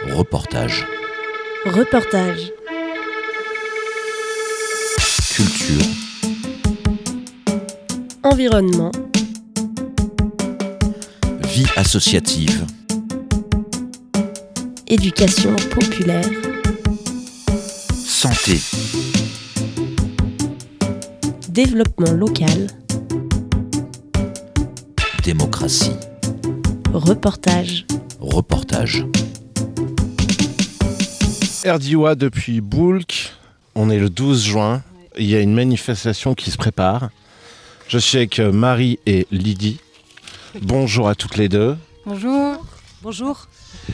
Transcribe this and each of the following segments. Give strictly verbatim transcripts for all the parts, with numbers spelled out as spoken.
Reportage. Reportage. Culture. Environnement. Vie associative. Éducation populaire. Santé. Développement local. Démocratie. Reportage. Reportage. Erdioua depuis Boulk, on est le douze juin, il y a une manifestation qui se prépare. Je suis avec Marie et Lydie. Bonjour à toutes les deux. Bonjour. Bonjour.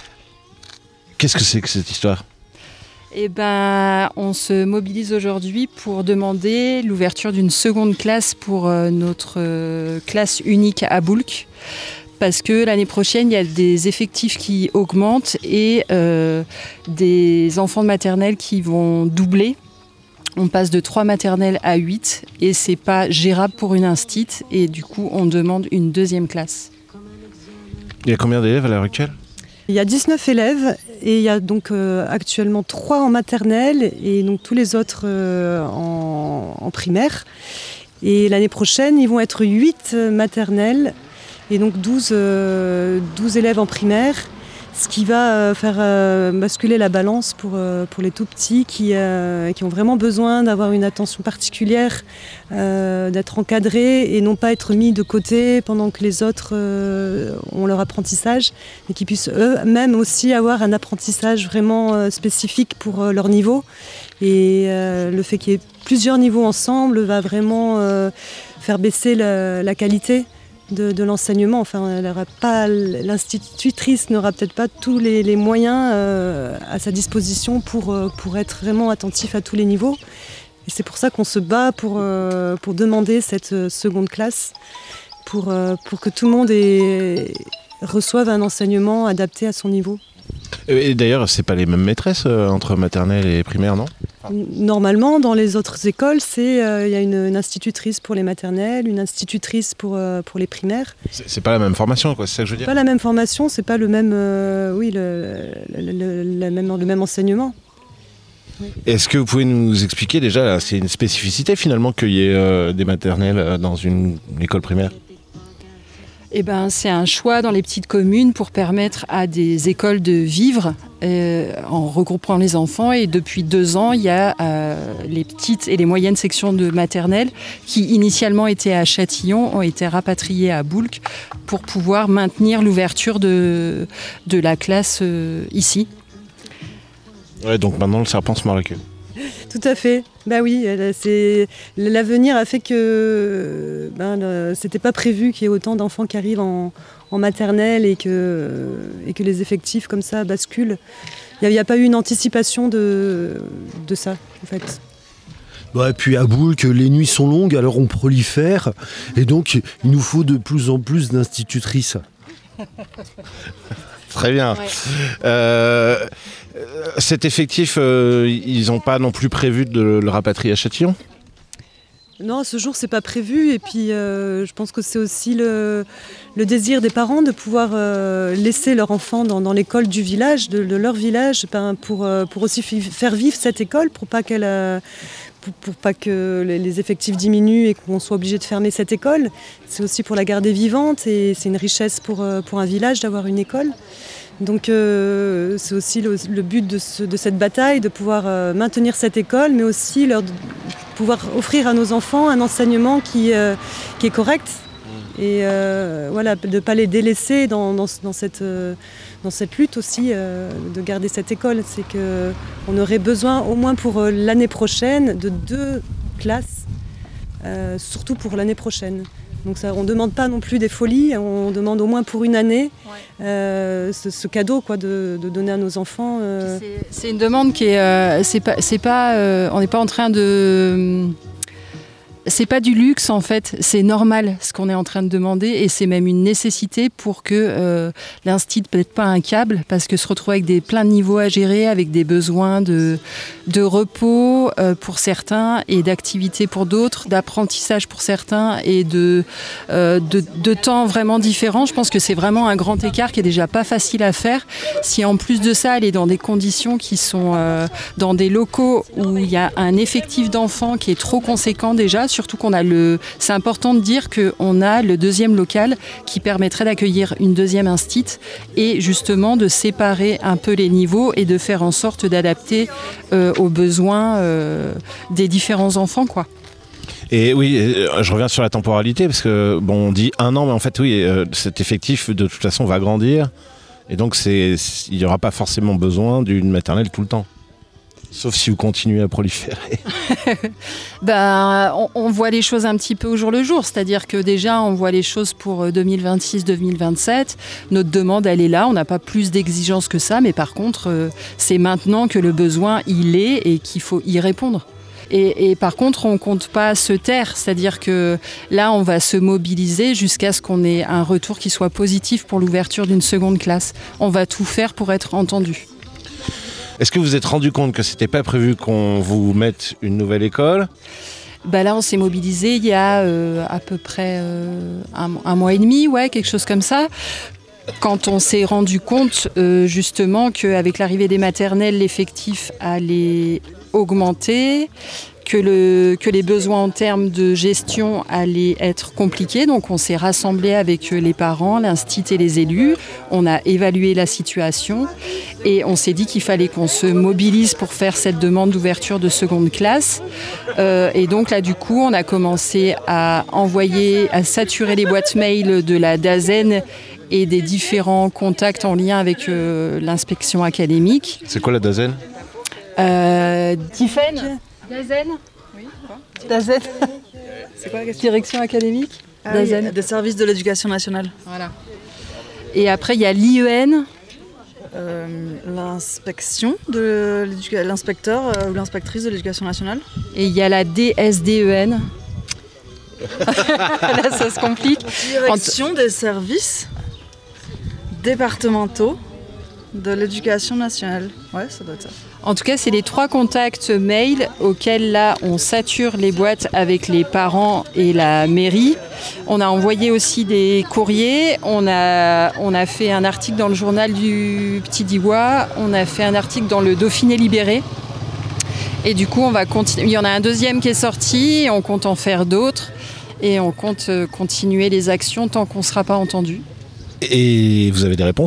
Qu'est-ce que c'est que cette histoire ? Eh ben, on se mobilise aujourd'hui pour demander l'ouverture d'une seconde classe pour euh, notre euh, classe unique à Boulk. Parce que l'année prochaine, il y a des effectifs qui augmentent et euh, des enfants de maternelle qui vont doubler. On passe de trois maternelles à huit et c'est pas gérable pour une instite et du coup, on demande une deuxième classe. Il y a combien d'élèves à l'heure actuelle ? Il y a dix-neuf élèves et il y a donc euh, actuellement trois en maternelle et donc tous les autres euh, en, en primaire. Et l'année prochaine, ils vont être huit maternelles et donc douze, euh, douze élèves en primaire, ce qui va euh, faire euh, basculer la balance pour, euh, pour les tout petits qui, euh, qui ont vraiment besoin d'avoir une attention particulière, euh, d'être encadrés et non pas être mis de côté pendant que les autres euh, ont leur apprentissage, mais qu'ils puissent eux-mêmes aussi avoir un apprentissage vraiment euh, spécifique pour euh, leur niveau. Et euh, le fait qu'il y ait plusieurs niveaux ensemble va vraiment euh, faire baisser la, la qualité De, de l'enseignement. Enfin, elle aura pas, l'institutrice n'aura peut-être pas tous les, les moyens euh, à sa disposition pour, euh, pour être vraiment attentif à tous les niveaux. Et c'est pour ça qu'on se bat pour, euh, pour demander cette seconde classe, pour, euh, pour que tout le monde ait, reçoive un enseignement adapté à son niveau. Et d'ailleurs, c'est pas les mêmes maîtresses euh, entre maternelle et primaire, non ? Normalement, dans les autres écoles, c'est euh, il y a une, une institutrice pour les maternelles, une institutrice pour, euh, pour les primaires. C'est, c'est pas la même formation, quoi, c'est ça que je veux dire ? Pas la même formation, c'est pas le même, euh, oui, le, le, le, le, même, le même enseignement. Oui. Est-ce que vous pouvez nous expliquer déjà, là, c'est une spécificité finalement qu'il y ait euh, des maternelles dans une, une école primaire ? Eh ben, c'est un choix dans les petites communes pour permettre à des écoles de vivre euh, en regroupant les enfants. Et depuis deux ans, il y a euh, les petites et les moyennes sections de maternelle qui initialement étaient à Châtillon, ont été rapatriées à Boulk pour pouvoir maintenir l'ouverture de, de la classe euh, ici. Ouais, donc maintenant le serpent se mord la queue. Tout à fait. Bah oui, c'est... l'avenir a fait que ben, le... c'était pas prévu qu'il y ait autant d'enfants qui arrivent en, en maternelle et que... et que les effectifs comme ça basculent. Il n'y a, a pas eu une anticipation de, de ça, en fait. Bah, et puis à Boulk, les nuits sont longues, alors on prolifère, et donc il nous faut de plus en plus d'institutrices. Très bien. Ouais. Euh, cet effectif, euh, ils n'ont pas non plus prévu de le rapatrier à Châtillon ? Non, à ce jour, c'est pas prévu. Et puis, euh, je pense que c'est aussi le, le désir des parents de pouvoir euh, laisser leur enfant dans, dans l'école du village, de, de leur village, ben, pour, euh, pour aussi faire vivre cette école, pour pas qu'elle, euh, pour, pour pas que les, les effectifs diminuent et qu'on soit obligé de fermer cette école. C'est aussi pour la garder vivante et c'est une richesse pour, euh, pour un village d'avoir une école. Donc euh, c'est aussi le, le but de, ce, de cette bataille, de pouvoir euh, maintenir cette école, mais aussi leur, pouvoir offrir à nos enfants un enseignement qui, euh, qui est correct. Et euh, voilà, de ne pas les délaisser dans, dans, dans, cette, euh, dans cette lutte aussi, euh, de garder cette école. C'est qu'on aurait besoin, au moins pour euh, l'année prochaine, de deux classes, euh, surtout pour l'année prochaine. Donc ça, on ne demande pas non plus des folies, on demande au moins pour une année ouais. euh, ce, ce cadeau quoi, de, de donner à nos enfants. Euh... C'est, c'est une demande qui est... Euh, c'est pas, c'est pas, euh, on n'est pas en train de... C'est pas du luxe en fait, c'est normal ce qu'on est en train de demander et c'est même une nécessité pour que euh, l'instit ne pète pas un câble parce que se retrouver avec des plein de niveaux à gérer, avec des besoins de, de repos, locaux euh, pour certains et d'activités pour d'autres, d'apprentissage pour certains et de, euh, de, de temps vraiment différents. Je pense que c'est vraiment un grand écart qui est déjà pas facile à faire. Si en plus de ça, elle est dans des conditions qui sont euh, dans des locaux où il y a un effectif d'enfants qui est trop conséquent déjà, surtout qu'on a le... C'est important de dire qu'on a le deuxième local qui permettrait d'accueillir une deuxième instit et justement de séparer un peu les niveaux et de faire en sorte d'adapter euh, aux besoins euh, des différents enfants, quoi. Et oui, je reviens sur la temporalité parce que bon, on dit un an, mais en fait oui, euh, cet effectif de toute façon va grandir et donc c'est, il n'y aura pas forcément besoin d'une maternelle tout le temps. Sauf si vous continuez à proliférer. ben, on, on voit les choses un petit peu au jour le jour. C'est-à-dire que déjà, on voit les choses pour deux mille vingt-six deux mille vingt-sept. Notre demande, elle est là. On n'a pas plus d'exigences que ça. Mais par contre, euh, c'est maintenant que le besoin, il est et qu'il faut y répondre. Et, et par contre, on ne compte pas se taire. C'est-à-dire que là, on va se mobiliser jusqu'à ce qu'on ait un retour qui soit positif pour l'ouverture d'une seconde classe. On va tout faire pour être entendu. Est-ce que vous vous êtes rendu compte que c'était pas prévu qu'on vous mette une nouvelle école ? Bah là, on s'est mobilisé il y a euh, à peu près euh, un, un mois et demi, ouais, quelque chose comme ça. Quand on s'est rendu compte euh, justement qu'avec l'arrivée des maternelles, l'effectif allait augmenter, que, le, que les besoins en termes de gestion allaient être compliqués. Donc on s'est rassemblé avec les parents, l'instit et les élus. On a évalué la situation et on s'est dit qu'il fallait qu'on se mobilise pour faire cette demande d'ouverture de seconde classe. Euh, et donc là, du coup, on a commencé à envoyer, à saturer les boîtes mail de la DAZEN et des différents contacts en lien avec euh, l'inspection académique. C'est quoi la DAZEN ? euh, Difen DAZEN Oui, quoi DAZEN C'est quoi la question ? Direction académique ah DAZEN oui, des services de l'éducation nationale. Voilà. Et après, il y a l'I E N. Euh, l'inspection de l'inspecteur euh, ou l'inspectrice de l'éducation nationale. Et il y a la D S D E N. Là, ça se complique. Direction des services départementaux de l'éducation nationale. Ouais, ça doit être ça. En tout cas, c'est les trois contacts mail auxquels là, on sature les boîtes avec les parents et la mairie. On a envoyé aussi des courriers. On a, on a fait un article dans le journal du Petit Diois. On a fait un article dans le Dauphiné Libéré. Et du coup, on va continuer. Il y en a un deuxième qui est sorti. On compte en faire d'autres. Et on compte continuer les actions tant qu'on ne sera pas entendu. Et vous avez des réponses ?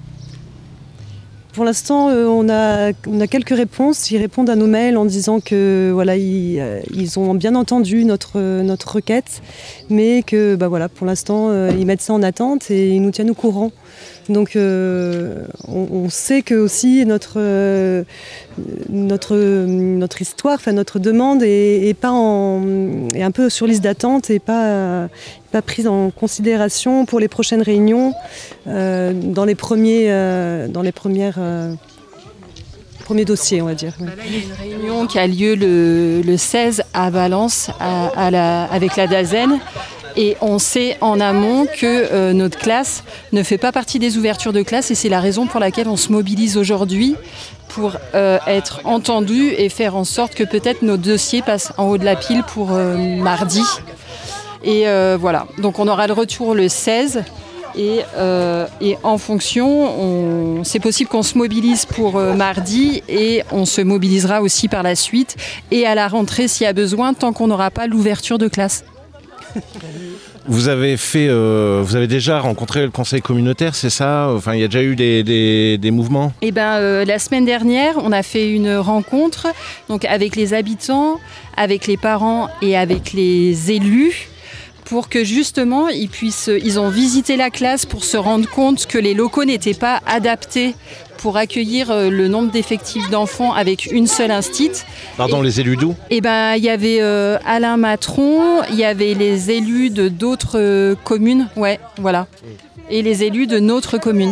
Pour l'instant, euh, on, a, on a quelques réponses. Ils répondent à nos mails en disant que voilà, ils, euh, ils ont bien entendu notre, notre requête, mais que bah, voilà, pour l'instant, euh, ils mettent ça en attente et ils nous tiennent au courant. Donc, euh, on, on sait que aussi notre, euh, notre, notre histoire, enfin notre demande est, est, pas en, est un peu sur liste d'attente et pas, euh, pas prise en considération pour les prochaines réunions euh, dans les premiers, euh, dans les premières, euh, premiers dossiers, on va dire. Bah là, il y a une réunion qui a lieu le, le seize à Valence à, à la, avec la DAZEN. Et on sait en amont que euh, notre classe ne fait pas partie des ouvertures de classe et c'est la raison pour laquelle on se mobilise aujourd'hui pour euh, être entendu et faire en sorte que peut-être nos dossiers passent en haut de la pile pour euh, mardi. Et euh, voilà, donc on aura le retour le seize et, euh, et en fonction, on, c'est possible qu'on se mobilise pour euh, mardi et on se mobilisera aussi par la suite et à la rentrée s'il y a besoin tant qu'on n'aura pas l'ouverture de classe. Vous avez fait, euh, vous avez déjà rencontré le conseil communautaire, c'est ça ? Enfin, il y a déjà eu des, des, des mouvements ? Eh ben, euh, la semaine dernière, on a fait une rencontre donc avec les habitants, avec les parents et avec les élus, pour que justement ils puissent, ils ont visité la classe pour se rendre compte que les locaux n'étaient pas adaptés pour accueillir le nombre d'effectifs d'enfants avec une seule instit. Pardon, et, les élus d'où ? Eh ben, il y avait euh, Alain Matron, il y avait les élus de d'autres euh, communes, ouais, voilà, et les élus de notre commune.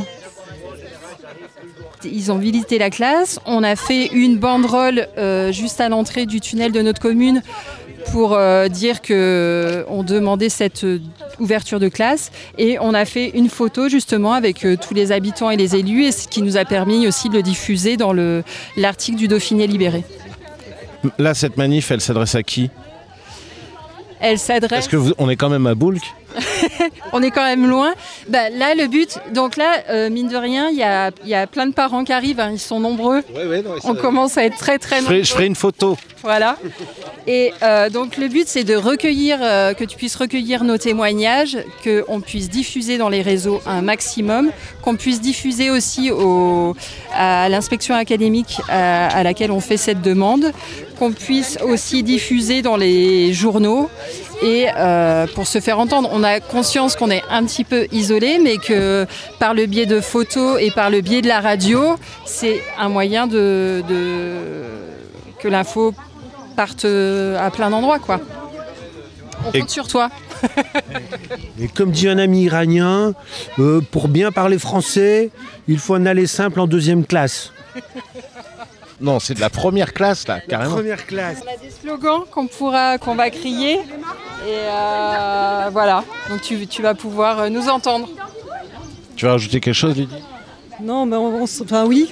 Ils ont visité la classe. On a fait une banderole euh, juste à l'entrée du tunnel de notre commune pour euh, dire qu'on demandait cette euh, ouverture de classe. Et on a fait une photo justement avec euh, tous les habitants et les élus, et ce qui nous a permis aussi de le diffuser dans le, l'article du Dauphiné Libéré. là, cette manif, elle s'adresse à qui ? Elle s'adresse... Parce que vous, on est quand même à Boulk. On est quand même loin. Bah, là, le but, donc là, euh, mine de rien, il y a, y a plein de parents qui arrivent, hein, ils sont nombreux. Ouais, ouais, non, on ça... commence à être très très je nombreux. ferai, je ferai une photo. Voilà. Et euh, donc le but, c'est de recueillir, euh, que tu puisses recueillir nos témoignages, qu'on puisse diffuser dans les réseaux un maximum, qu'on puisse diffuser aussi au, à l'inspection académique à, à laquelle on fait cette demande, qu'on puisse aussi diffuser dans les journaux. Et euh, pour se faire entendre, on a conscience qu'on est un petit peu isolé, mais que par le biais de photos et par le biais de la radio, c'est un moyen de, de que l'info parte à plein d'endroits, quoi. On compte et... sur toi. Et comme dit un ami iranien, euh, pour bien parler français, il faut un aller simple en deuxième classe. Non, c'est de la première classe, là, carrément. La première classe. On a des slogans qu'on pourra, qu'on va crier. Et euh, voilà, donc tu, tu vas pouvoir nous entendre. Tu vas rajouter quelque chose, Lydie ? Non, mais on, on, enfin oui.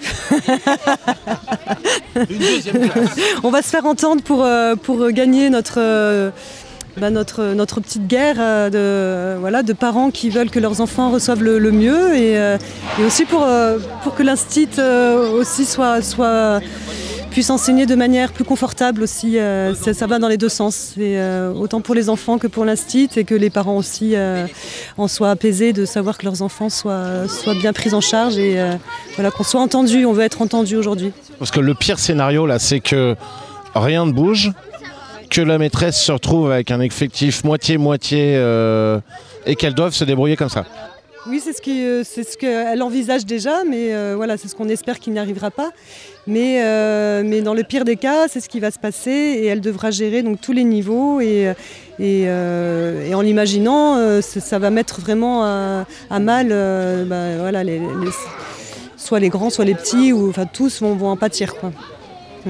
Une deuxième classe. On va se faire entendre pour, pour gagner notre... Euh, Bah notre, notre petite guerre euh, de, voilà, de parents qui veulent que leurs enfants reçoivent le, le mieux et, euh, et aussi pour, euh, pour que l'instit euh, aussi soit, soit, puisse enseigner de manière plus confortable aussi. Euh, ça, ça va dans les deux sens, et, euh, autant pour les enfants que pour l'instit et que les parents aussi euh, en soient apaisés de savoir que leurs enfants soient, soient bien pris en charge et euh, voilà, qu'on soit entendu. On veut être entendu aujourd'hui. Parce que le pire scénario là, c'est que rien ne bouge, que la maîtresse se retrouve avec un effectif moitié-moitié euh, et qu'elles doivent se débrouiller comme ça. Oui, c'est ce, qui, euh, c'est ce qu'elle envisage déjà, mais euh, voilà, c'est ce qu'on espère qu'il n'y arrivera pas. Mais, euh, mais dans le pire des cas, c'est ce qui va se passer et elle devra gérer donc, tous les niveaux. Et, et, euh, et en l'imaginant, euh, ça, ça va mettre vraiment à, à mal euh, bah, voilà, les, les, soit les grands, soit les petits, ou, enfin, tous vont, vont en pâtir, quoi. Mm.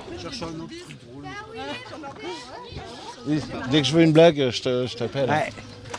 Oui, dès que je veux une blague, je, te, je t'appelle. Ouais.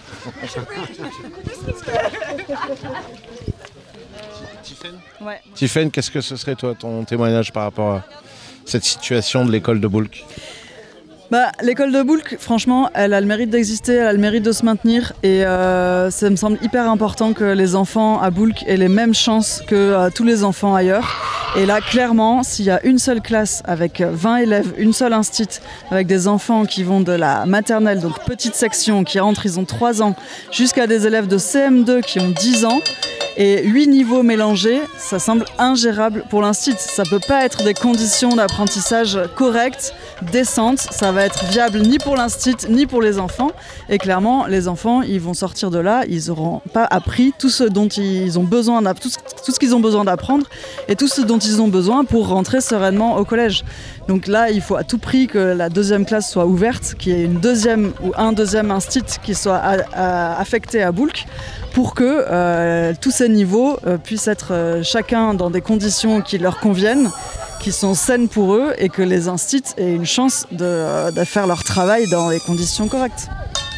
Tiffaine Ouais. Tiffaine, qu'est-ce que ce serait toi ton témoignage par rapport à cette situation de l'école de Boulk ? Bah, l'école de Boulk, franchement, elle a le mérite d'exister, elle a le mérite de se maintenir et euh, ça me semble hyper important que les enfants à Boulk aient les mêmes chances que euh, tous les enfants ailleurs. Et là, clairement, s'il y a une seule classe avec vingt élèves, une seule instit, avec des enfants qui vont de la maternelle, donc petite section, qui rentrent, ils ont trois ans, jusqu'à des élèves de C M deux qui ont dix ans, et huit niveaux mélangés, ça semble ingérable pour l'instit. Ça ne peut pas être des conditions d'apprentissage correctes, décentes. Ça va être viable ni pour l'instit, ni pour les enfants. Et clairement, les enfants, ils vont sortir de là, ils n'auront pas appris tout ce dont ils ont besoin, tout ce, tout ce qu'ils ont besoin d'apprendre et tout ce dont ils ont besoin pour rentrer sereinement au collège. Donc là, il faut à tout prix que la deuxième classe soit ouverte, qu'il y ait une deuxième ou un deuxième instit qui soit à, à, affecté à Boulk, pour que euh, tous ces niveaux euh, puissent être euh, chacun dans des conditions qui leur conviennent, qui sont saines pour eux, et que les instits aient une chance de, euh, de faire leur travail dans les conditions correctes.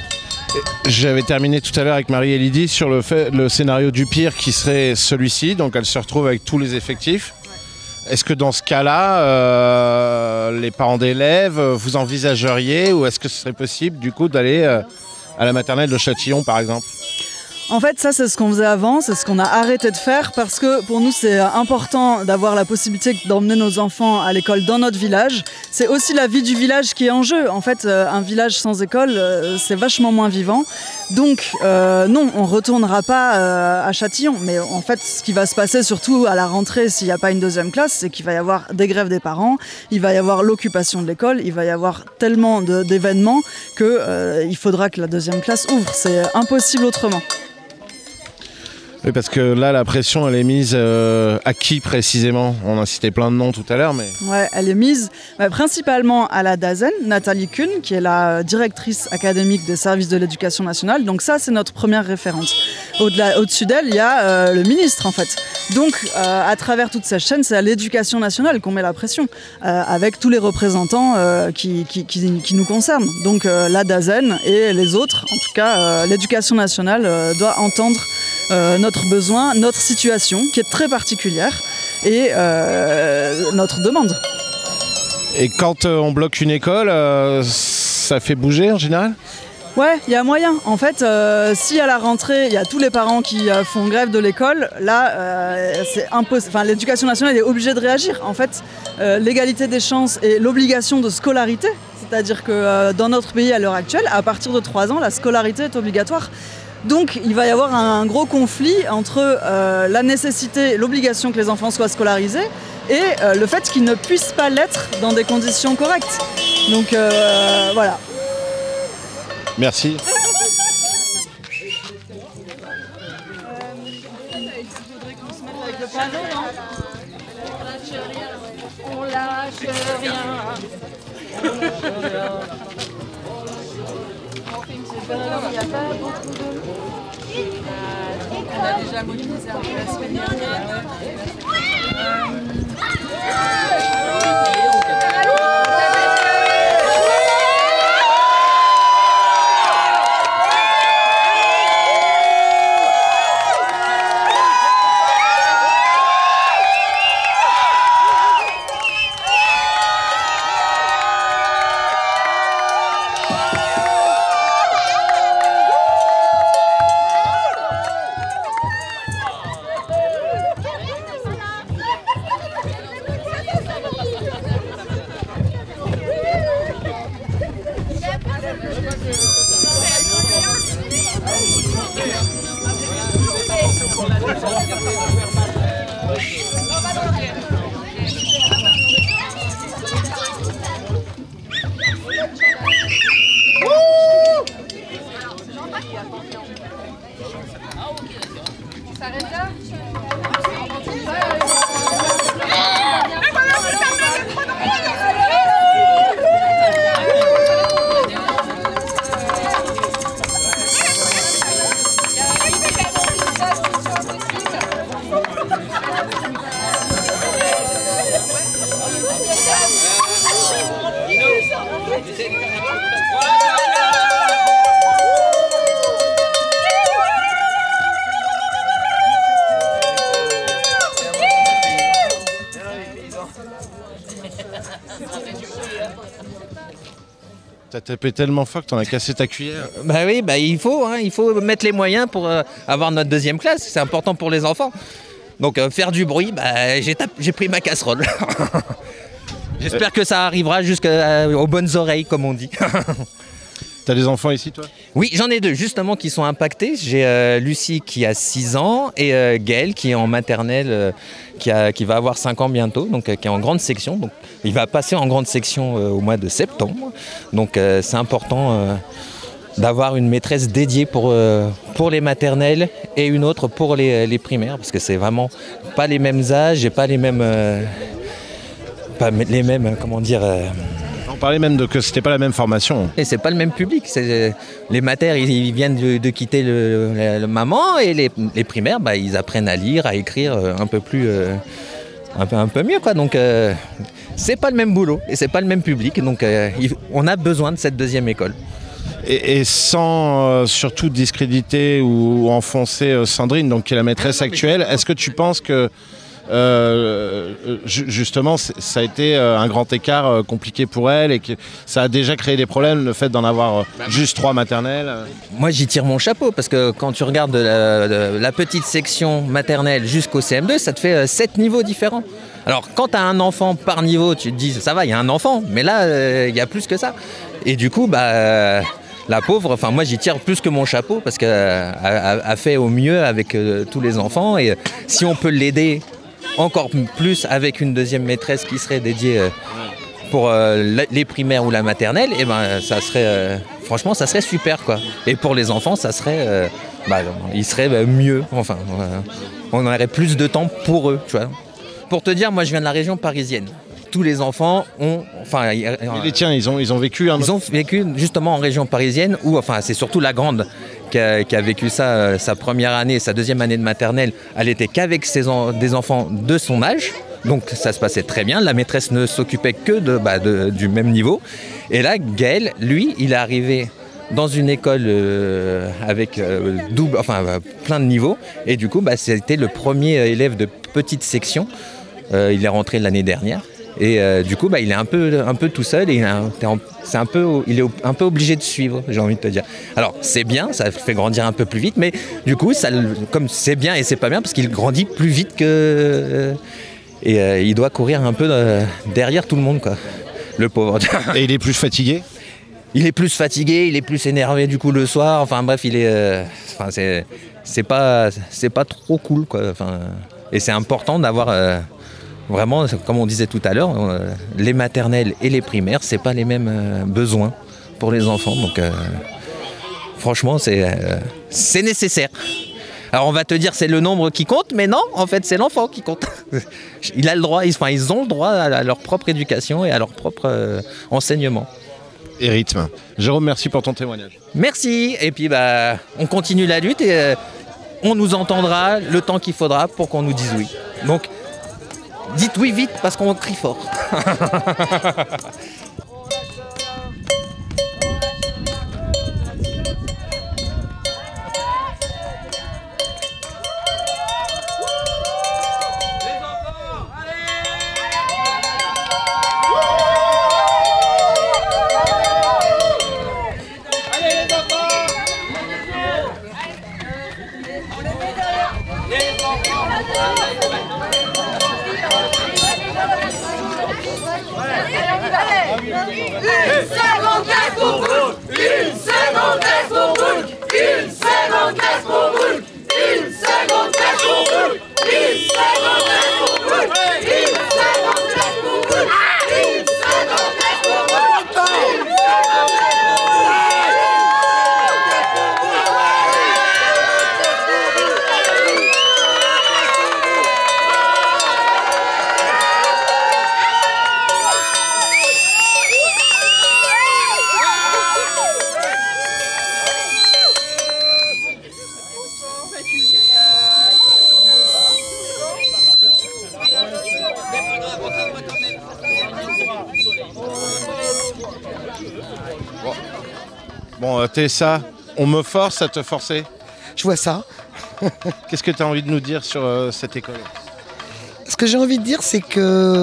J'avais terminé tout à l'heure avec Marie et Lydie sur le, fait, le scénario du pire qui serait celui-ci, donc elle se retrouve avec tous les effectifs. Est-ce que dans ce cas-là, euh, les parents d'élèves, vous envisageriez, ou est-ce que ce serait possible du coup d'aller euh, à la maternelle de Châtillon par exemple ? En fait, ça, c'est ce qu'on faisait avant, c'est ce qu'on a arrêté de faire parce que pour nous, c'est important d'avoir la possibilité d'emmener nos enfants à l'école dans notre village. C'est aussi la vie du village qui est en jeu. En fait, un village sans école, c'est vachement moins vivant. Donc, euh, non, on ne retournera pas euh, à Châtillon. Mais en fait, ce qui va se passer, surtout à la rentrée, s'il n'y a pas une deuxième classe, c'est qu'il va y avoir des grèves des parents, il va y avoir l'occupation de l'école, il va y avoir tellement de, d'événements qu'il euh, faudra que la deuxième classe ouvre. C'est impossible autrement. Oui, parce que là, la pression, elle est mise euh, à qui précisément ? On a cité plein de noms tout à l'heure, mais... Ouais, elle est mise bah, principalement à la Dasen, Nathalie Kuhn, qui est la directrice académique des services de l'éducation nationale. Donc ça, c'est notre première référente. Au-delà, au-dessus d'elle, il y a euh, le ministre, en fait. Donc, euh, à travers toute cette chaîne, c'est à l'éducation nationale qu'on met la pression, euh, avec tous les représentants euh, qui, qui, qui, qui nous concernent. Donc, euh, la Dasen et les autres, en tout cas, euh, l'éducation nationale euh, doit entendre Euh, notre besoin, notre situation qui est très particulière et euh, notre demande. Et quand euh, on bloque une école, euh, ça fait bouger en général ? Ouais, il y a moyen. En fait, euh, si à la rentrée, il y a tous les parents qui euh, font grève de l'école, là, euh, c'est impossible. Enfin, l'éducation nationale est obligée de réagir. En fait, euh, l'égalité des chances et l'obligation de scolarité, c'est-à-dire que euh, dans notre pays à l'heure actuelle, à partir de trois ans, la scolarité est obligatoire. Donc, il va y avoir un gros conflit entre euh, la nécessité, l'obligation que les enfants soient scolarisés et euh, le fait qu'ils ne puissent pas l'être dans des conditions correctes. Donc, euh, voilà. Merci. On lâche rien. Il n'y a pas beaucoup de... On a déjà mobilisé un peu la semaine dernière. T'as tapé tellement fort que t'en as cassé ta cuillère. Bah oui, bah il faut, hein, il faut mettre les moyens pour euh, avoir notre deuxième classe. C'est important pour les enfants. Donc euh, faire du bruit, bah, j'ai, tapé, j'ai pris ma casserole. J'espère que ça arrivera jusqu'aux bonnes oreilles, comme on dit. T'as des enfants ici, toi ? Oui, j'en ai deux, justement, qui sont impactés. J'ai euh, Lucie qui a six ans et euh, Gaël qui est en maternelle, euh, qui, a, qui va avoir cinq ans bientôt, donc euh, qui est en grande section. Donc, il va passer en grande section euh, au mois de septembre. Donc euh, c'est important euh, d'avoir une maîtresse dédiée pour, euh, pour les maternelles et une autre pour les, les primaires, parce que c'est vraiment pas les mêmes âges et pas les mêmes... Euh, pas les mêmes, comment dire... Euh, On parlait même de que c'était pas la même formation. Et c'est pas le même public. C'est, les matères, ils, ils viennent de, de quitter le, le, le maman, et les, les primaires, bah, ils apprennent à lire, à écrire un peu plus, euh, un peu, un peu mieux, quoi. Donc, euh, c'est pas le même boulot et c'est pas le même public. Donc, euh, il, on a besoin de cette deuxième école. Et, et sans euh, surtout discréditer ou enfoncer euh, Sandrine, donc qui est la maîtresse actuelle, est-ce que tu penses que Euh, justement, ça a été un grand écart euh, compliqué pour elle et que ça a déjà créé des problèmes, le fait d'en avoir euh, juste trois maternelles? Moi, j'y tire mon chapeau, parce que quand tu regardes de la, de la petite section maternelle jusqu'au C M deux, ça te fait euh, sept niveaux différents. Alors, quand tu as un enfant par niveau, tu te dis, ça va, il y a un enfant, mais là, il euh, y a plus que ça. Et du coup, bah... Euh, la pauvre, enfin moi j'y tire plus que mon chapeau, parce qu'elle a, a, a fait au mieux avec euh, tous les enfants, et euh, si on peut l'aider encore plus avec une deuxième maîtresse qui serait dédiée euh, pour euh, les primaires ou la maternelle, et ben ça serait euh, franchement ça serait super, quoi. Et pour les enfants ça serait euh, bah, ils seraient mieux, enfin euh, on aurait plus de temps pour eux, tu vois. Pour te dire, moi je viens de la région parisienne. Tous les enfants ont, enfin, et les tiens, ils ont, ils ont vécu. Hein, ils ont vécu justement en région parisienne, où, enfin, c'est surtout la grande qui a, qui a vécu ça, euh, sa première année, sa deuxième année de maternelle. Elle était qu'avec ses en, des enfants de son âge, donc ça se passait très bien. La maîtresse ne s'occupait que de, bah, de, du même niveau. Et là, Gaël, lui, il est arrivé dans une école euh, avec euh, double, enfin, euh, plein de niveaux, et du coup, bah, c'était le premier élève de petite section. Euh, il est rentré l'année dernière. Et euh, du coup, bah, il est un peu, un peu tout seul et il, a, c'est un peu, il est un peu obligé de suivre, j'ai envie de te dire. Alors, c'est bien, ça fait grandir un peu plus vite, mais du coup, ça, comme c'est bien et c'est pas bien, parce qu'il grandit plus vite que... Euh, et euh, il doit courir un peu euh, derrière tout le monde, quoi. Le pauvre. Et il est plus fatigué ? Il est plus fatigué, il est plus énervé du coup le soir. Enfin bref, il est, euh, enfin c'est, c'est pas, c'est pas trop cool quoi. Enfin, et c'est important d'avoir euh, vraiment, comme on disait tout à l'heure, euh, les maternelles et les primaires, c'est pas les mêmes euh, besoins pour les enfants. Donc euh, franchement, c'est, euh, c'est nécessaire. Alors on va te dire c'est le nombre qui compte, mais non, en fait c'est l'enfant qui compte. Il a le droit, ils, enfin, ils ont le droit à leur propre éducation et à leur propre euh, enseignement. Et rythme. Jérôme, merci pour ton témoignage. Merci, et puis bah, on continue la lutte et euh, on nous entendra le temps qu'il faudra pour qu'on nous dise oui. Donc, dites oui vite parce qu'on crie fort. Bon, Tessa, on me force à te forcer. Je vois ça. Qu'est-ce que tu as envie de nous dire sur euh, cette école ? Ce que j'ai envie de dire, c'est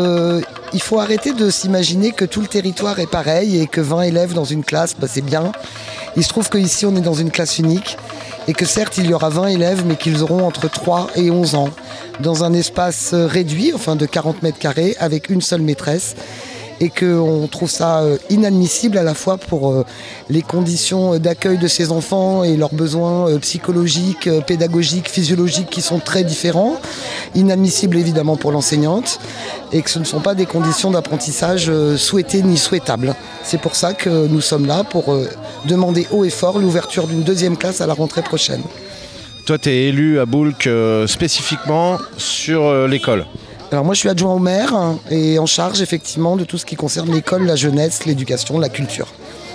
qu'il faut arrêter de s'imaginer que tout le territoire est pareil et que vingt élèves dans une classe, bah, c'est bien. Il se trouve qu'ici, on est dans une classe unique et que certes, il y aura vingt élèves, mais qu'ils auront entre trois et onze ans, dans un espace réduit, enfin de quarante mètres carrés, avec une seule maîtresse. Et qu'on trouve ça inadmissible à la fois pour les conditions d'accueil de ces enfants et leurs besoins psychologiques, pédagogiques, physiologiques qui sont très différents. Inadmissible évidemment pour l'enseignante et que ce ne sont pas des conditions d'apprentissage souhaitées ni souhaitables. C'est pour ça que nous sommes là pour demander haut et fort l'ouverture d'une deuxième classe à la rentrée prochaine. Toi, tu es élu à Boulk euh, spécifiquement sur euh, l'école. Alors moi je suis adjoint au maire et en charge effectivement de tout ce qui concerne l'école, la jeunesse, l'éducation, la culture.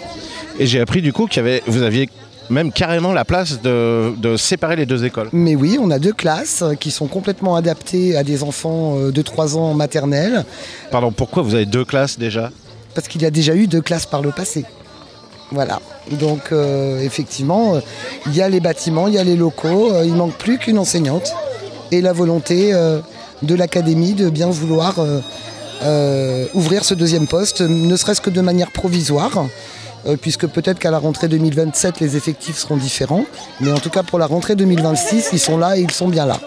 Et j'ai appris du coup que vous aviez même carrément la place de, de séparer les deux écoles. Mais oui, on a deux classes qui sont complètement adaptées à des enfants de trois ans en maternelle. Pardon, pourquoi vous avez deux classes déjà ? Parce qu'il y a déjà eu deux classes par le passé. Voilà, donc euh, effectivement, il y a les bâtiments, il y a les locaux, euh, il ne manque plus qu'une enseignante et la volonté... Euh, de l'académie de bien vouloir euh, euh, ouvrir ce deuxième poste, ne serait-ce que de manière provisoire, euh, puisque peut-être qu'à la rentrée deux mille vingt-sept, les effectifs seront différents. Mais en tout cas, pour la rentrée deux mille vingt-six, ils sont là et ils sont bien là.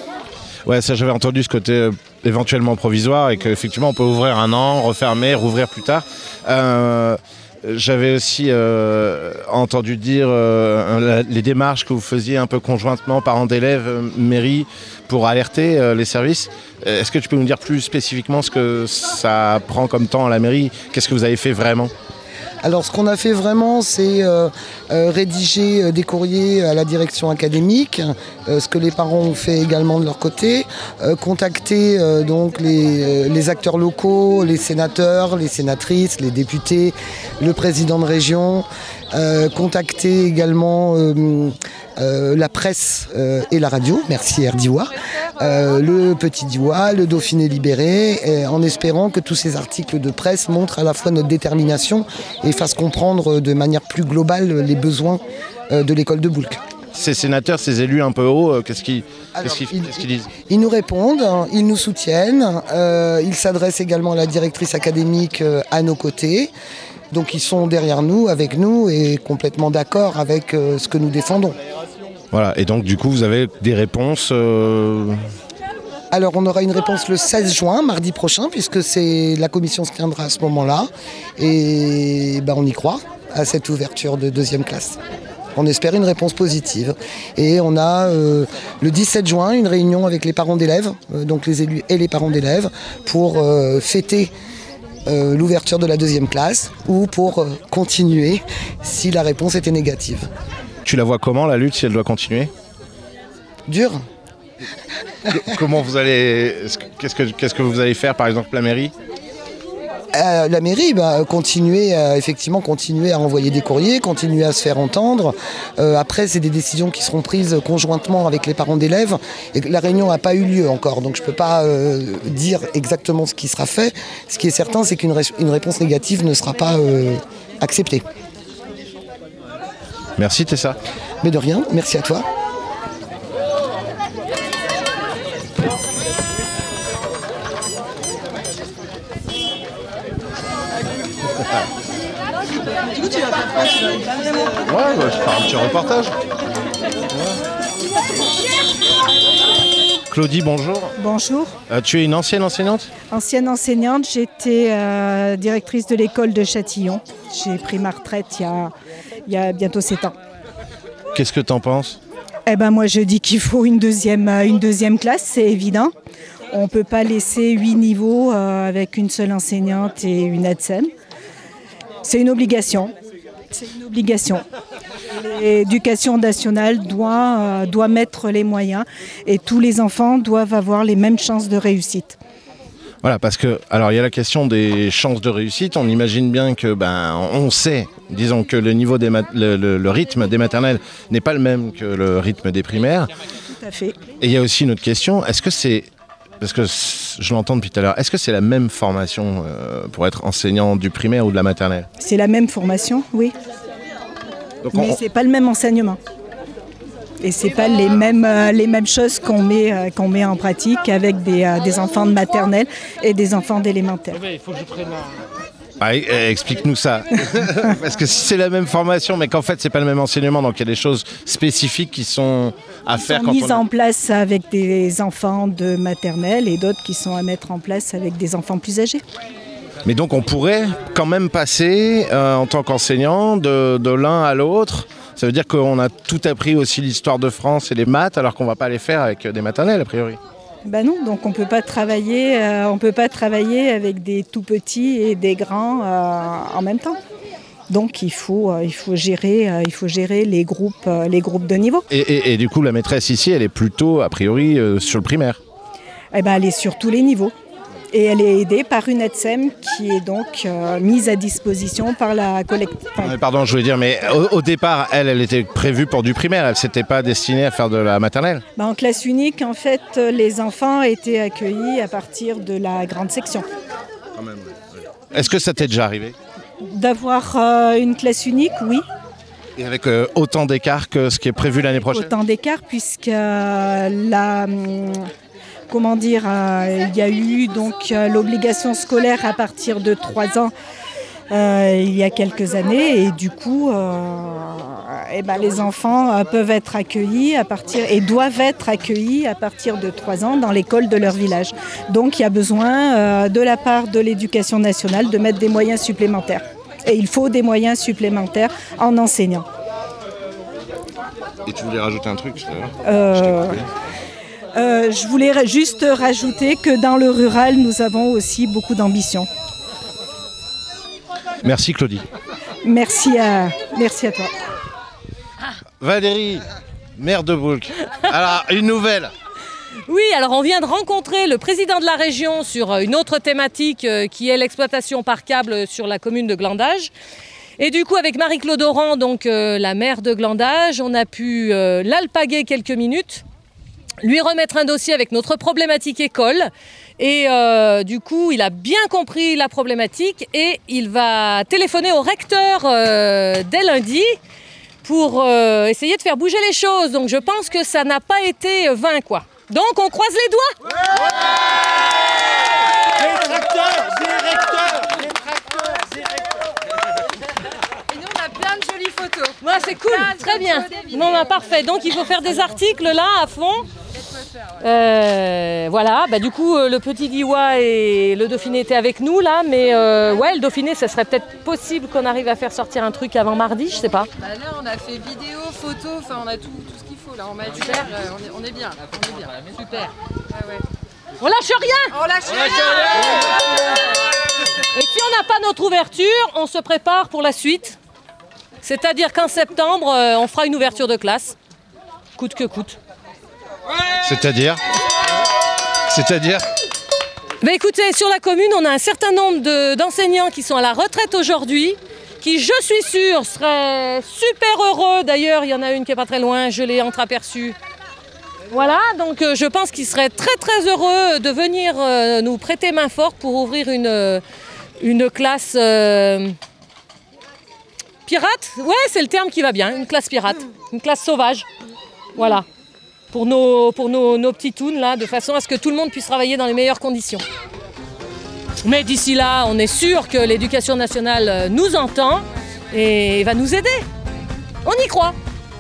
Ouais, ça j'avais entendu ce côté euh, éventuellement provisoire et qu'effectivement on peut ouvrir un an, refermer, rouvrir plus tard. Euh, J'avais aussi euh, entendu dire euh, les démarches que vous faisiez un peu conjointement, parents d'élèves, euh, mairie, pour alerter euh, les services. Est-ce que tu peux nous dire plus spécifiquement ce que ça prend comme temps à la mairie ? Qu'est-ce que vous avez fait vraiment ? Alors ce qu'on a fait vraiment, c'est euh, euh, rédiger euh, des courriers à la direction académique, euh, ce que les parents ont fait également de leur côté, euh, contacter euh, donc les, euh, les acteurs locaux, les sénateurs, les sénatrices, les députés, le président de région, euh, contacter également euh, euh, la presse euh, et la radio, merci R D I W A, euh, le Petit D I W A, le Dauphiné libéré, et en espérant que tous ces articles de presse montrent à la fois notre détermination et fassent comprendre de manière plus globale les besoins de l'école de Boulk. ces sénateurs, ces élus un peu hauts, euh, qu'est-ce qu'ils, Alors, qu'est-ce qu'ils, ils, qu'est-ce qu'ils disent? Ils nous répondent, ils nous soutiennent, euh, ils s'adressent également à la directrice académique euh, à nos côtés. Donc ils sont derrière nous, avec nous et complètement d'accord avec euh, ce que nous défendons. Voilà, et donc du coup vous avez des réponses euh... Alors on aura une réponse le seize juin, mardi prochain, puisque c'est la commission se tiendra à ce moment-là. Et ben, on y croit à cette ouverture de deuxième classe. On espère une réponse positive. Et on a euh, le dix-sept juin une réunion avec les parents d'élèves, euh, donc les élus et les parents d'élèves, pour euh, fêter euh, l'ouverture de la deuxième classe ou pour euh, continuer si la réponse était négative. Tu la vois comment la lutte si elle doit continuer? Dur. Comment vous allez... Qu'est-ce que, qu'est-ce que vous allez faire par exemple la mairie? Euh, la mairie, bah, continuer, euh, effectivement, continuer à envoyer des courriers, continuer à se faire entendre. Euh, après, c'est des décisions qui seront prises conjointement avec les parents d'élèves. Et la réunion n'a pas eu lieu encore, donc je ne peux pas euh, dire exactement ce qui sera fait. Ce qui est certain, c'est qu'une ré- une réponse négative ne sera pas euh, acceptée. Merci Tessa. Mais de rien, merci à toi. Du coup, tu vas faire quoi? Tu vas aller Ouais, bah, je vais faire un petit reportage. Claudie, bonjour. Bonjour. Euh, tu es une ancienne enseignante? Ancienne enseignante, j'étais euh, directrice de l'école de Châtillon. J'ai pris ma retraite il y a, il y a bientôt sept ans. Qu'est-ce que t'en penses? Eh ben moi je dis qu'il faut une deuxième, une deuxième classe, c'est évident. On ne peut pas laisser huit niveaux euh, avec une seule enseignante et une A D S E M. C'est une obligation. C'est une obligation. L'éducation nationale doit, euh, doit mettre les moyens et tous les enfants doivent avoir les mêmes chances de réussite. Voilà, parce que, alors il y a la question des chances de réussite. On imagine bien que, ben, on sait, disons que le niveau des mat- le, le, le rythme des maternelles n'est pas le même que le rythme des primaires. Tout à fait. Et il y a aussi une autre question. Est-ce que c'est, parce que je l'entends depuis tout à l'heure, est-ce que c'est la même formation euh, pour être enseignant du primaire ou de la maternelle? C'est la même formation, oui. Donc Mais on- c'est pas le même enseignement. Et c'est pas les mêmes, euh, les mêmes choses qu'on met, euh, qu'on met en pratique avec des, euh, des enfants de maternelle et des enfants d'élémentaire. Ah, e- explique-nous ça. Parce que si c'est la même formation, mais qu'en fait c'est pas le même enseignement, donc il y a des choses spécifiques qui sont à Qui faire sont quand mises on a- en place avec des enfants de maternelle et d'autres qui sont à mettre en place avec des enfants plus âgés. Mais donc on pourrait quand même passer euh, en tant qu'enseignant de, de l'un à l'autre. Ça veut dire qu'on a tout appris aussi l'histoire de France et les maths, alors qu'on va pas les faire avec des maternelles a priori. Ben non, donc on peut pas travailler, euh, on peut pas travailler avec des tout petits et des grands euh, en même temps. Donc il faut, euh, il faut gérer, euh, il faut gérer les groupes, euh, les groupes de niveau. Et, et- et du coup la maîtresse ici, elle est plutôt a priori euh, sur le primaire. Eh ben, elle est sur tous les niveaux. Et elle est aidée par une A D S E M qui est donc euh, mise à disposition par la collectivité. Euh, Pardon, je voulais dire, mais au, au départ, elle, elle était prévue pour du primaire. Elle s'était pas destinée à faire de la maternelle. Ben, en classe unique, en fait, les enfants étaient accueillis à partir de la grande section. Est-ce que ça t'est déjà arrivé? D'avoir euh, une classe unique, oui. Et avec euh, autant d'écart que ce qui est prévu l'année prochaine? Autant d'écart puisque euh, la... hum, Comment dire, euh, il y a eu donc euh, l'obligation scolaire à partir de trois ans euh, il y a quelques années et du coup, euh, eh ben, les enfants euh, peuvent être accueillis à partir et doivent être accueillis à partir de trois ans dans l'école de leur village. Donc il y a besoin euh, de la part de l'éducation nationale de mettre des moyens supplémentaires. Et il faut des moyens supplémentaires en enseignant. Et tu voulais rajouter un truc tout à l'heure? Euh, Euh, je voulais ra- juste rajouter que dans le rural, nous avons aussi beaucoup d'ambition. Merci Claudie. Merci à, merci à toi. Valérie, maire de Boulk. Alors, une nouvelle. Oui, alors on vient de rencontrer le président de la région sur une autre thématique euh, qui est l'exploitation par câble sur la commune de Glandage. Et du coup, avec Marie-Claude Oran, donc euh, la maire de Glandage, on a pu euh, l'alpaguer quelques minutes, lui remettre un dossier avec notre problématique école. Et euh, du coup, il a bien compris la problématique et il va téléphoner au recteur euh, dès lundi pour euh, essayer de faire bouger les choses. Donc je pense que ça n'a pas été vain, quoi. Donc on croise les doigts. Détracteurs, directeurs, détracteurs, directeurs. Et nous, on a plein de jolies photos. Ouais, c'est cool, très bien. Bon, bah, parfait. Donc il faut faire des articles là à fond. Euh, voilà, bah, du coup euh, le petit Diwa et le Dauphiné étaient avec nous là, mais euh, ouais, le Dauphiné, ça serait peut-être possible qu'on arrive à faire sortir un truc avant mardi, je sais pas. Bah là, on a fait vidéo, photo, enfin on a tout, tout ce qu'il faut là en matière. Euh, on, est, on est bien, on est bien. Super. Ah ouais. On lâche rien. On lâche rien. Et si on n'a pas notre ouverture, on se prépare pour la suite. C'est-à-dire qu'en septembre, euh, on fera une ouverture de classe, coûte que coûte. C'est-à-dire C'est-à-dire Ben écoutez, sur la commune, on a un certain nombre de, d'enseignants qui sont à la retraite aujourd'hui, qui, je suis sûre, seraient super heureux. D'ailleurs, il y en a une qui n'est pas très loin, je l'ai entreaperçue. Voilà, donc euh, je pense qu'ils seraient très très heureux de venir euh, nous prêter main forte pour ouvrir une, euh, une classe euh, pirate. Ouais, c'est le terme qui va bien, une classe pirate, une classe sauvage. Voilà. Pour nos, pour nos, nos petits toons, là, de façon à ce que tout le monde puisse travailler dans les meilleures conditions. Mais d'ici là, on est sûr que l'éducation nationale nous entend et va nous aider. On y croit.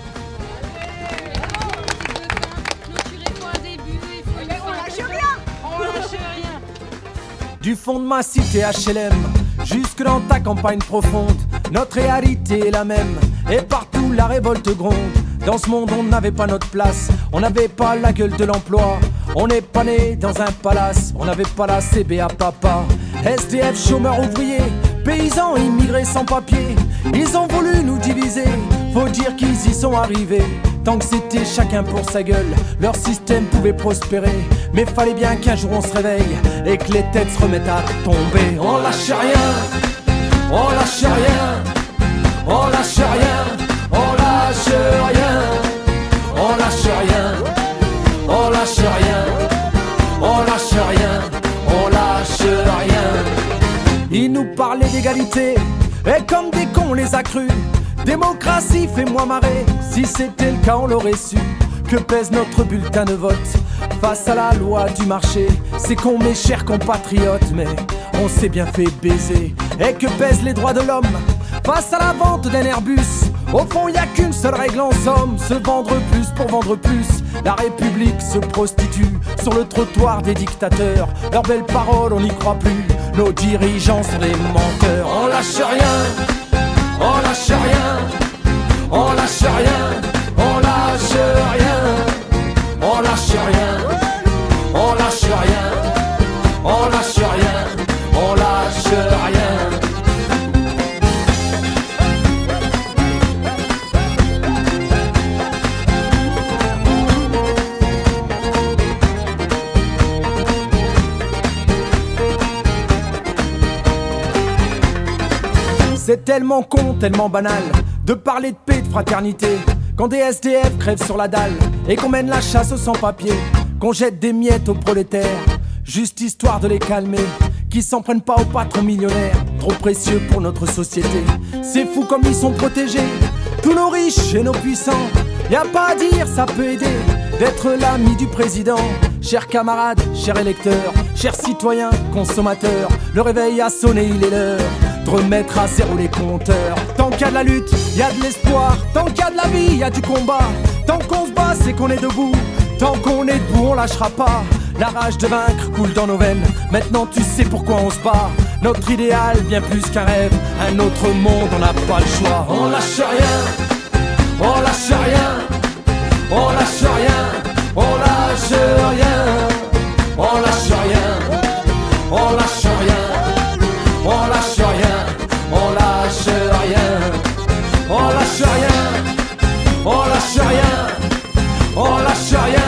Du fond de ma cité H L M, jusque dans ta campagne profonde, notre réalité est la même, et partout la révolte gronde. Dans ce monde on n'avait pas notre place, on n'avait pas la gueule de l'emploi, on n'est pas né dans un palace, on n'avait pas la C B A papa. S D F, chômeurs ouvriers, paysans immigrés sans papier, ils ont voulu nous diviser, faut dire qu'ils y sont arrivés. Tant que c'était chacun pour sa gueule, leur système pouvait prospérer. Mais fallait bien qu'un jour on se réveille et que les têtes se remettent à tomber. On lâche rien, on lâche rien, on lâche rien, on lâche rien, on lâche rien, on lâche rien, on lâche rien, on lâche rien. Ils nous parlaient d'égalité et comme des cons on les a crus. Démocratie, fais-moi marrer, si c'était le cas on l'aurait su. Que pèse notre bulletin de vote face à la loi du marché? C'est con mes chers compatriotes, mais on s'est bien fait baiser. Et que pèsent les droits de l'homme face à la vente d'un Airbus? Au fond y a qu'une seule règle en somme, se vendre plus pour vendre plus. La République se prostitue sur le trottoir des dictateurs. Leurs belles paroles on n'y croit plus, nos dirigeants sont des menteurs. On lâche rien, on lâche rien, on lâche rien, on lâche rien, on lâche rien, on lâche rien, on lâche rien, on lâche rien. C'est tellement con, tellement banal de parler de paix, de fraternité, quand des S D F crèvent sur la dalle et qu'on mène la chasse aux sans-papiers, qu'on jette des miettes aux prolétaires, juste histoire de les calmer, qui s'en prennent pas aux patrons millionnaires, trop précieux pour notre société. C'est fou comme ils sont protégés, tous nos riches et nos puissants. Y a pas à dire, ça peut aider d'être l'ami du président. Chers camarades, chers électeurs, chers citoyens, consommateurs, le réveil a sonné, il est l'heure de remettre à zéro les compteurs. Tant qu'il y a de la lutte, il y a de l'espoir. Tant qu'il y a de la vie, il y a du combat. Tant qu'on se bat, c'est qu'on est debout. Tant qu'on est debout, on lâchera pas. La rage de vaincre coule dans nos veines. Maintenant tu sais pourquoi on se bat. Notre idéal, bien plus qu'un rêve. Un autre monde, on n'a pas le choix. On lâche rien, on lâche rien, on lâche rien, on lâche rien, on lâche rien, on lâche rien, on lâche rien, on lâche rien, on lâche rien, on lâche rien, on lâche rien.